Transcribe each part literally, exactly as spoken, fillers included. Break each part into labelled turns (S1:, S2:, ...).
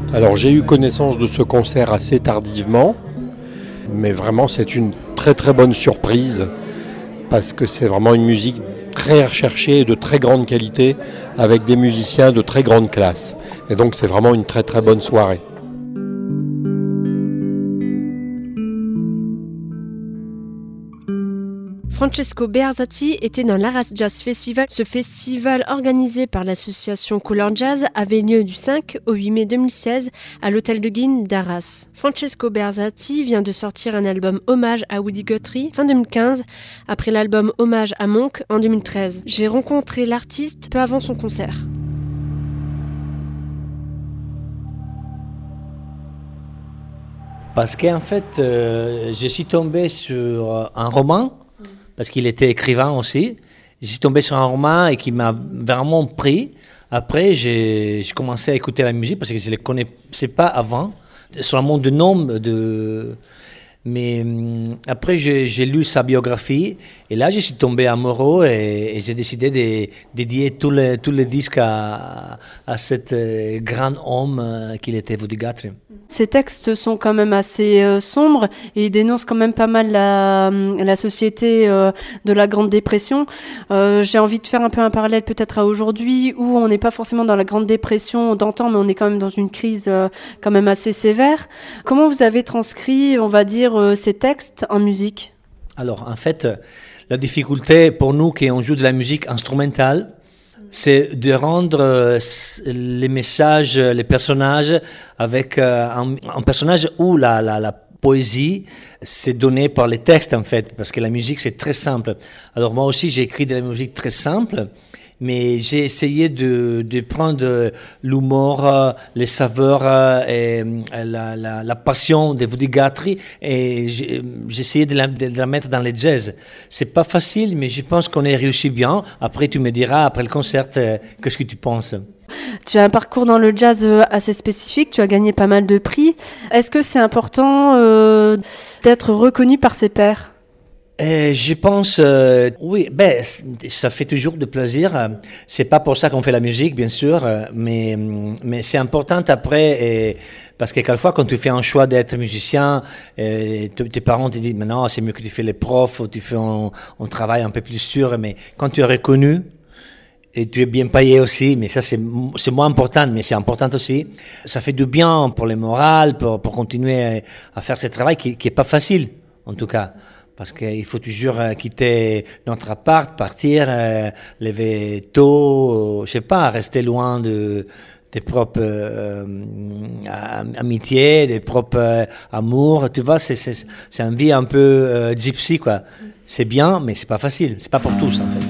S1: Alors j'ai eu connaissance de ce concert assez tardivement, mais vraiment c'est une très très bonne surprise parce que c'est vraiment une musique très recherchée et de très grande qualité avec des musiciens de très grande classe. Et donc c'est vraiment une très très bonne soirée.
S2: Francesco Bearzati était dans l'Arras Jazz Festival. Ce festival organisé par l'association Couleur Jazz avait lieu du cinq au huit mai deux mille seize à l'hôtel de Guine d'Arras. Francesco Bearzati vient de sortir un album hommage à Woody Guthrie fin deux mille quinze, après l'album hommage à Monk en deux mille treize. J'ai rencontré l'artiste peu avant son concert.
S3: Parce qu'en fait, euh, je suis tombé sur un roman, parce qu'il était écrivain aussi. Je suis tombé sur un roman et qui m'a vraiment pris. Après, j'ai, j'ai commencé à écouter la musique parce que je ne les connaissais pas avant, seulement de nom. De... Mais après, j'ai, j'ai lu sa biographie et là, je suis tombé amoureux et, et j'ai décidé de dédier tous les, tous les disques à, à cet grand homme qu'il était, Woody Guthrie.
S4: Ces textes sont quand même assez euh, sombres et ils dénoncent quand même pas mal la, la société euh, de la Grande Dépression. Euh, j'ai envie de faire un peu un parallèle peut-être à aujourd'hui où on n'est pas forcément dans la Grande Dépression d'antan, mais on est quand même dans une crise euh, quand même assez sévère. Comment vous avez transcrit, on va dire, euh, ces textes en musique ?
S3: Alors, en fait, la difficulté pour nous qui on joue de la musique instrumentale, c'est de rendre euh, les messages, les personnages avec euh, un, un personnage où la, la, la poésie c'est donné par les textes en fait, parce que la musique c'est très simple. Alors moi aussi j'ai écrit de la musique très simple, mais j'ai essayé de, de prendre l'humour, les saveurs et la, la, la passion de Woody Guthrie et j'ai, j'ai essayé de la, de la mettre dans le jazz. C'est pas facile, mais je pense qu'on est réussi bien. Après, tu me diras, après le concert, qu'est-ce que tu penses?
S4: Tu as un parcours dans le jazz assez spécifique, tu as gagné pas mal de prix. Est-ce que c'est important euh, d'être reconnu par ses pairs ?
S3: Et je pense, euh, oui, ben, ça fait toujours de plaisir. C'est pas pour ça qu'on fait la musique, bien sûr, mais, mais c'est important après, et, parce que quelquefois, quand tu fais un choix d'être musicien, et tes parents te disent, mais non, c'est mieux que tu fais les profs, ou tu fais un, un travail un peu plus sûr, mais quand tu es reconnu, et tu es bien payé aussi, mais ça c'est, c'est moins important, mais c'est important aussi. Ça fait du bien pour le moral, pour, pour continuer à faire ce travail qui, qui est pas facile, en tout cas. Parce qu'il faut toujours quitter notre appart, partir, euh, lever tôt, je sais pas, rester loin de, des propres euh, amitiés, des propres euh, amours. Tu vois, c'est, c'est, c'est une vie un peu euh, gypsy, quoi. C'est bien, mais c'est pas facile. C'est pas pour tous, en fait.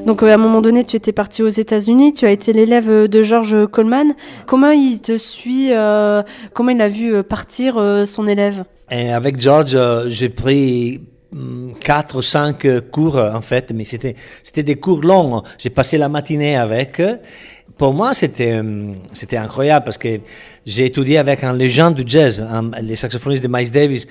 S4: Donc à un moment donné, tu étais parti aux États-Unis, tu as été l'élève de George Coleman. Comment il te suit, euh, comment il a vu partir euh, son élève?
S3: Et avec George, euh, j'ai pris quatre ou cinq cours en fait, mais c'était c'était des cours longs. J'ai passé la matinée avec. Pour moi, c'était c'était incroyable parce que j'ai étudié avec un légende du jazz, un, les saxophonistes de Miles Davis,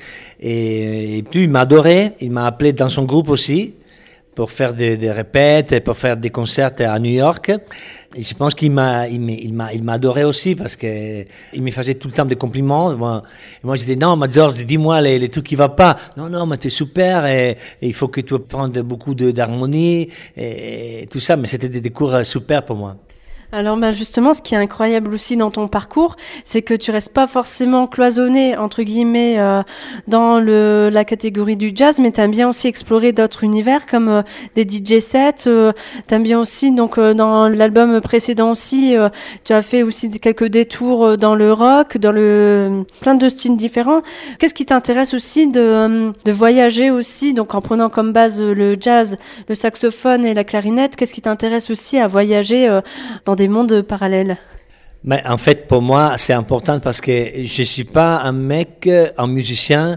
S3: et, et puis il m'a adoré. Il m'a appelé dans son groupe aussi pour faire des, des répètes, pour faire des concerts à New York. Et je pense qu'il m'a, il m'a, il m'a, il m'a adoré aussi parce que il me faisait tout le temps des compliments. Moi, moi je disais non, mais George, dis-moi les, les trucs qui vont pas. Non, non, mais tu es super et, et il faut que tu apprennes beaucoup de, d'harmonie et, et tout ça. Mais c'était des, des cours super pour moi.
S4: Alors bah justement, ce qui est incroyable aussi dans ton parcours, c'est que tu restes pas forcément cloisonné entre guillemets euh, dans le, la catégorie du jazz, mais tu aimes bien aussi explorer d'autres univers comme euh, des D J sets. Euh, tu aimes bien aussi, donc euh, dans l'album précédent aussi, euh, tu as fait aussi quelques détours dans le rock, dans le plein de styles différents. Qu'est-ce qui t'intéresse aussi de, de voyager aussi, donc en prenant comme base le jazz, le saxophone et la clarinette, qu'est-ce qui t'intéresse aussi à voyager euh, dans des des mondes parallèles?
S3: Mais en fait, pour moi, c'est important parce que je ne suis pas un mec, un musicien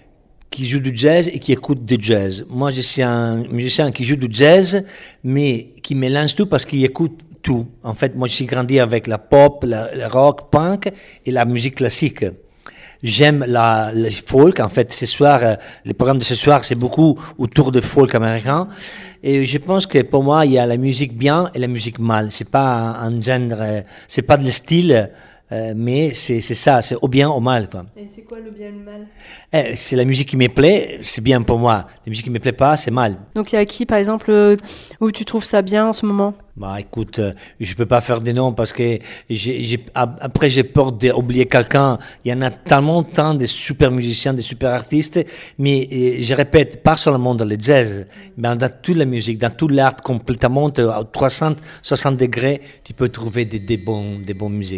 S3: qui joue du jazz et qui écoute du jazz. Moi, je suis un musicien qui joue du jazz, mais qui mélange tout parce qu'il écoute tout. En fait, moi, je suis grandi avec la pop, le rock, punk et la musique classique. J'aime la, le folk. En fait, ce soir, euh, le programme de ce soir, c'est beaucoup autour de folk américain. Et je pense que pour moi, il y a la musique bien et la musique mal. C'est pas un, un genre, euh, c'est pas de le style, euh, mais c'est, c'est ça, c'est au bien, au mal, quoi.
S4: Et c'est quoi le bien et le mal?
S3: Eh, c'est la musique qui me plaît, c'est bien pour moi. La musique qui me plaît pas, c'est mal.
S4: Donc il y a qui, par exemple, euh, où tu trouves ça bien en ce moment?
S3: Bah écoute, euh, je peux pas faire des noms parce que j'ai, j'ai, après j'ai peur d'oublier quelqu'un. Il y en a tellement tant de super musiciens, de super artistes, mais euh, je répète, pas seulement dans le jazz, mais dans toute la musique, dans tout l'art complètement à trois cent soixante degrés, tu peux trouver des, des bons, des bonnes musiques.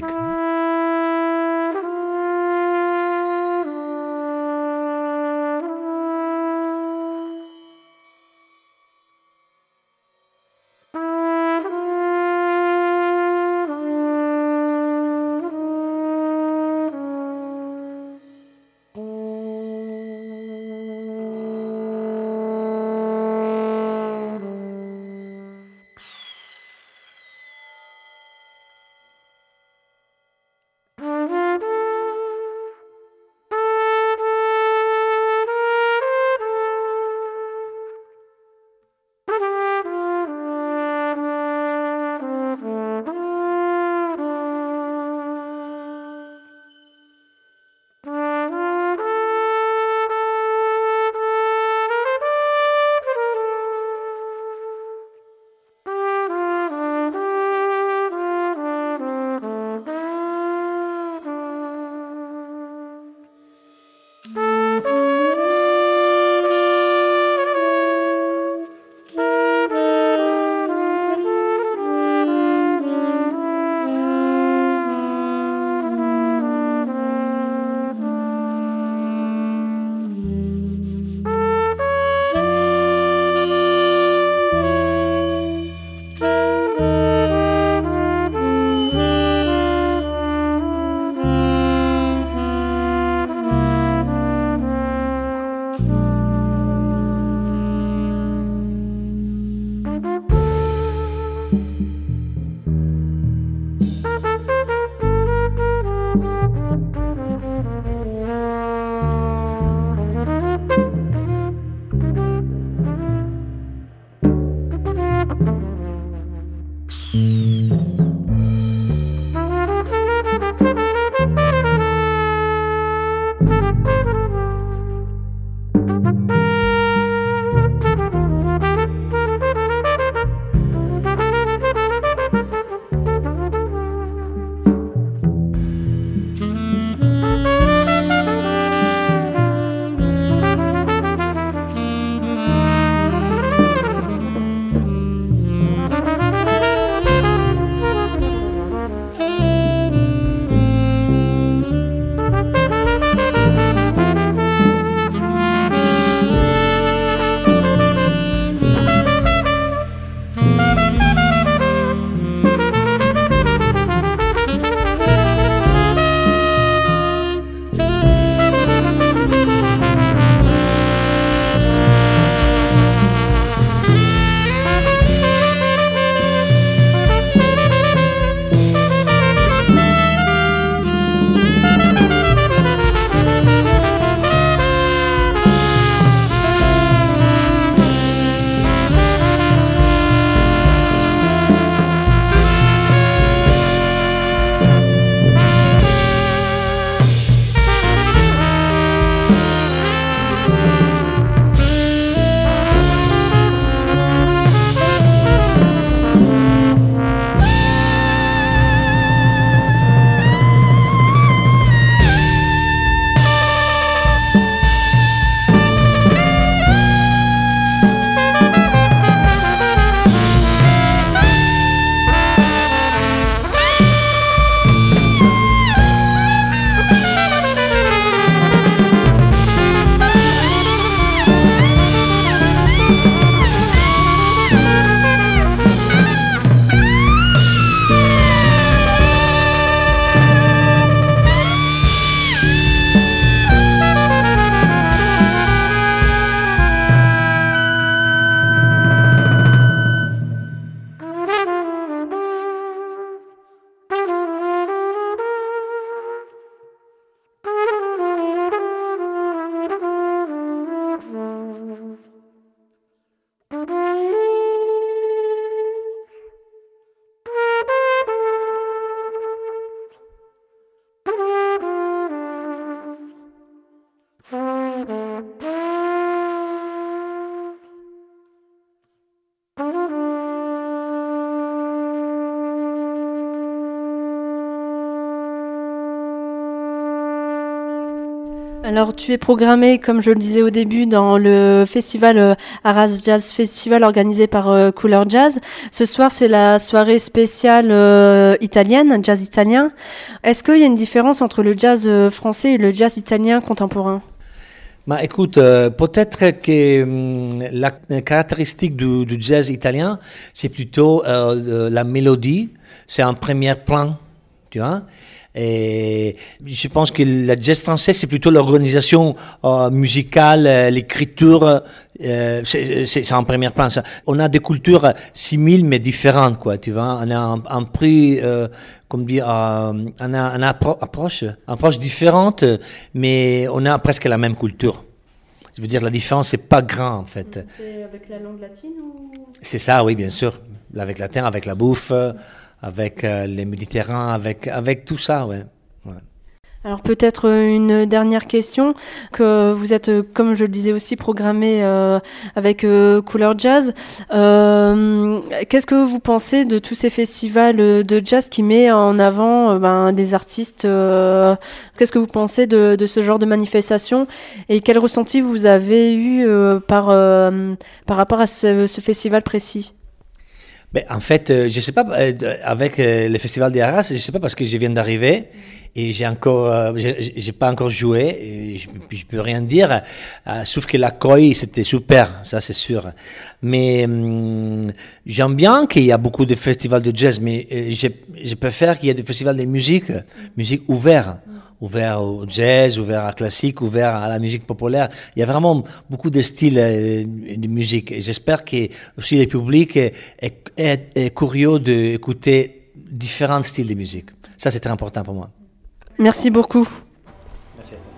S4: Alors, tu es programmé, comme je le disais au début, dans le festival euh, Arras Jazz Festival organisé par euh, Couleur Jazz. Ce soir, c'est la soirée spéciale euh, italienne, jazz italien. Est-ce qu'il y a une différence entre le jazz euh, français et le jazz italien contemporain ?
S3: Bah, écoute, euh, peut-être que hum, la caractéristique du, du jazz italien, c'est plutôt euh, la mélodie, c'est en premier plan, tu vois. Et je pense que le jazz français, c'est plutôt l'organisation euh, musicale, euh, l'écriture, euh, c'est, c'est, c'est en premier plan. Ça. On a des cultures similes mais différentes, quoi, tu vois. On a un, un prix, euh, comme dire, euh, on a une appro- approche, approche différente, mais on a presque la même culture. Je veux dire, la différence, c'est pas grand, en fait.
S4: C'est avec la langue latine ou...
S3: C'est ça, oui, bien sûr. Avec la terre, avec la bouffe, avec euh, les Méditerranéens, avec, avec tout ça, ouais. ouais.
S4: Alors peut-être une dernière question, que vous êtes, comme je le disais aussi, programmé euh, avec euh, Couleur Jazz. Euh, qu'est-ce que vous pensez de tous ces festivals de jazz qui met en avant euh, ben, des artistes euh, Qu'est-ce que vous pensez de, de ce genre de manifestation et quel ressenti vous avez eu euh, par, euh, par rapport à ce, ce festival précis ?
S3: Ben, en fait, euh, je sais pas, euh, avec euh, le festival des Arras, je sais pas parce que je viens d'arriver et j'ai encore, euh, j'ai, j'ai pas encore joué, et je, je peux rien dire, euh, sauf que l'accueil c'était super, ça c'est sûr. Mais hum, j'aime bien qu'il y a beaucoup de festivals de jazz, mais euh, je, je préfère qu'il y ait des festivals de musique, musique ouverte. Ouvert au jazz, ouvert à classique, ouvert à la musique populaire. Il y a vraiment beaucoup de styles de musique. Et j'espère que aussi le public est, est, est, est curieux d'écouter différents styles de musique. Ça, c'est très important pour moi.
S4: Merci beaucoup.
S3: Merci à toi.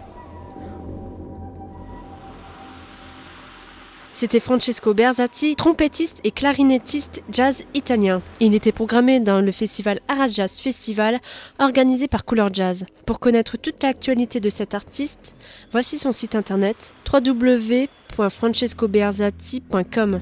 S2: C'était Francesco Berzatti, trompettiste et clarinettiste jazz italien. Il était programmé dans le festival Arras Jazz Festival, organisé par Couleur Jazz. Pour connaître toute l'actualité de cet artiste, voici son site internet w w w point francesco berzatti point com.